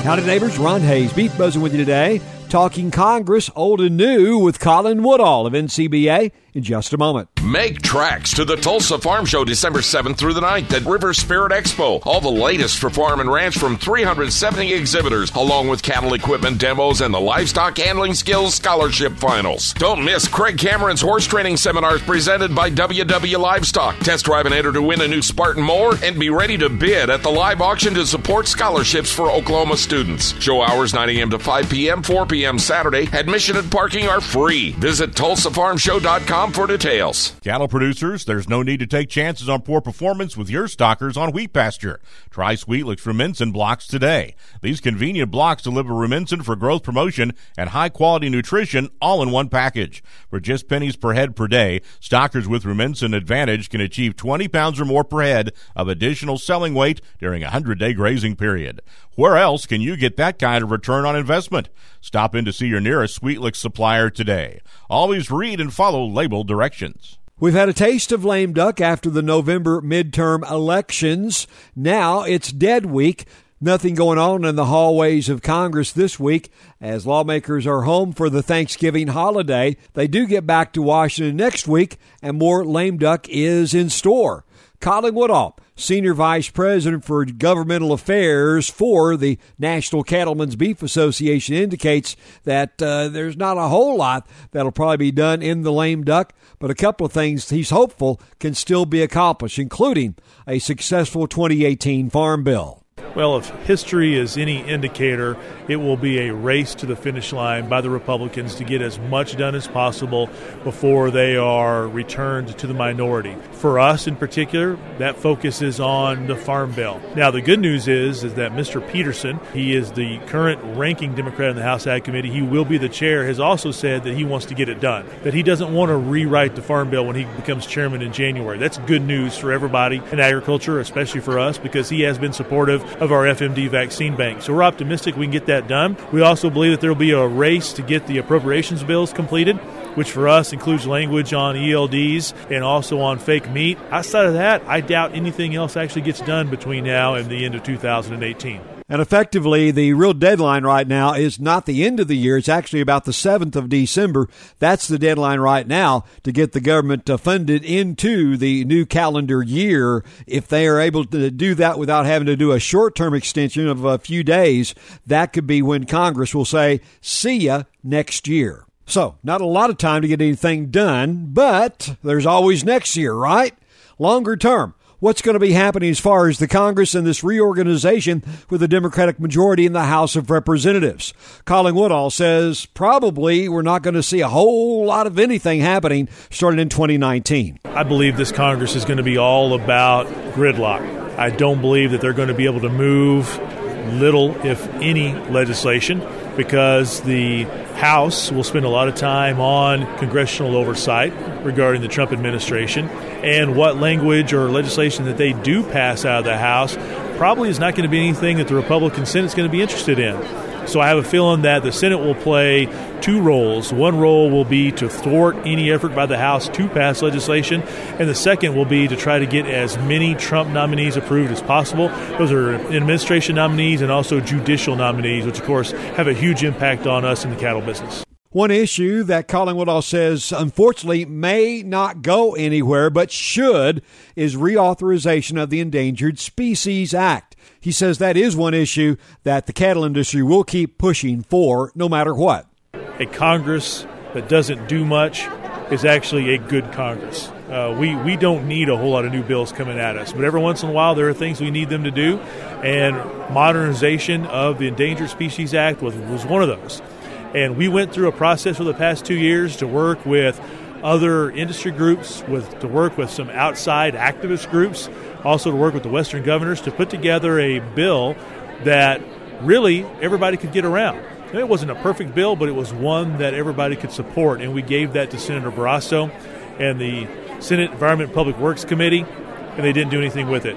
Howdy, neighbors. Ron Hayes, Beef Buzzing with you today. Talking Congress, old and new, with Colin Woodall of NCBA in just a moment. Make tracks to the Tulsa Farm Show December 7th through the 9th at River Spirit Expo. All the latest for farm and ranch from 370 exhibitors, along with cattle equipment demos and the Livestock Handling Skills Scholarship Finals. Don't miss Craig Cameron's horse training seminars presented by WW Livestock. Test drive and enter to win a new Spartan mower and be ready to bid at the live auction to support scholarships for Oklahoma students. Show hours 9 a.m. to 5 p.m., 4 p.m. Saturday. Admission and parking are free. Visit TulsaFarmShow.com for details. Cattle producers, there's no need to take chances on poor performance with your stockers on wheat pasture. Try Sweetlix Rumensin blocks today. These convenient blocks deliver Rumensin for growth promotion and high-quality nutrition all in one package. For just pennies per head per day, stockers with Rumensin Advantage can achieve 20 pounds or more per head of additional selling weight during a 100-day grazing period. Where else can you get that kind of return on investment? Stop in to see your nearest Sweetlix supplier today. Always read and follow label directions. We've had a taste of lame duck after the November midterm elections. Now it's dead week. Nothing going on in the hallways of Congress this week as lawmakers are home for the Thanksgiving holiday. They do get back to Washington next week, and more lame duck is in store. Colin Woodall, Senior Vice President for Governmental Affairs for the National Cattlemen's Beef Association, indicates that there's not a whole lot that'll probably be done in the lame duck, but a couple of things he's hopeful can still be accomplished, including a successful 2018 Farm Bill. Well, if history is any indicator, it will be a race to the finish line by the Republicans to get as much done as possible before they are returned to the minority. For us in particular, that focus is on the Farm Bill. Now, the good news is that Mr. Peterson, he is the current ranking Democrat in the House Ag Committee, he will be the chair, has also said that he wants to get it done, that he doesn't want to rewrite the Farm Bill when he becomes chairman in January. That's good news for everybody in agriculture, especially for us, because he has been supportive of our FMD vaccine bank. So we're optimistic we can get that done. We also believe that there will be a race to get the appropriations bills completed, which for us includes language on ELDs and also on fake meat. Outside of that, I doubt anything else actually gets done between now and the end of 2018. And effectively, the real deadline right now is not the end of the year. It's actually about the 7th of December. That's the deadline right now to get the government funded into the new calendar year. If they are able to do that without having to do a short-term extension of a few days, that could be when Congress will say, see ya next year. So, not a lot of time to get anything done, but there's always next year, right? Longer term. What's going to be happening as far as the Congress and this reorganization with the Democratic majority in the House of Representatives? Colin Woodall says probably we're not going to see a whole lot of anything happening starting in 2019. I believe this Congress is going to be all about gridlock. I don't believe that they're going to be able to move little, if any, legislation because the House will spend a lot of time on congressional oversight regarding the Trump administration, and what language or legislation that they do pass out of the House probably is not going to be anything that the Republican Senate is going to be interested in. So I have a feeling that the Senate will play two roles. One role will be to thwart any effort by the House to pass legislation, and the second will be to try to get as many Trump nominees approved as possible. Those are administration nominees and also judicial nominees, which, of course, have a huge impact on us in the cattle business. One issue that Colin Woodall says, unfortunately, may not go anywhere, but should, is reauthorization of the Endangered Species Act. He says that is one issue that the cattle industry will keep pushing for no matter what. A Congress that doesn't do much is actually a good Congress. We don't need a whole lot of new bills coming at us, but every once in a while there are things we need them to do, and modernization of the Endangered Species Act was one of those. And we went through a process for the past 2 years to work with other industry groups, to work with some outside activist groups, also to work with the Western governors to put together a bill that really everybody could get around. It wasn't a perfect bill, but it was one that everybody could support, and we gave that to Senator Barrasso and the Senate Environment and Public Works Committee, and they didn't do anything with it.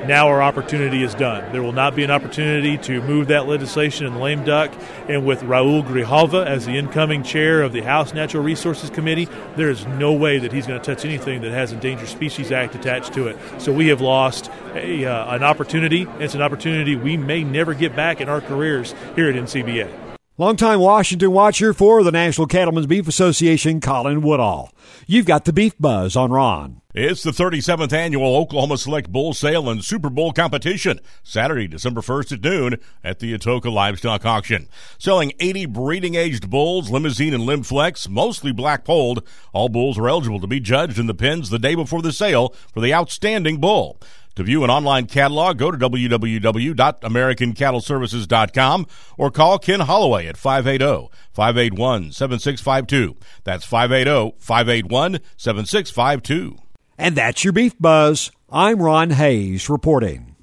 now our opportunity is done. There will not be an opportunity to move that legislation in the lame duck. And with Raul Grijalva as the incoming chair of the House Natural Resources Committee, there is no way that he's going to touch anything that has Endangered Species Act attached to it. So we have lost an opportunity. It's an opportunity we may never get back in our careers here at NCBA. Longtime Washington watcher for the National Cattlemen's Beef Association, Colin Woodall. You've got the Beef Buzz on Ron. It's the 37th annual Oklahoma Select Bull Sale and Super Bowl competition, Saturday, December 1st at noon at the Atoka Livestock Auction. Selling 80 breeding-aged bulls, limousine and limb flex, mostly black-polled. All bulls are eligible to be judged in the pens the day before the sale for the outstanding bull. To view an online catalog, go to www.americancattleservices.com or call Ken Holloway at 580-581-7652. That's 580-581-7652. And that's your Beef Buzz. I'm Ron Hayes reporting.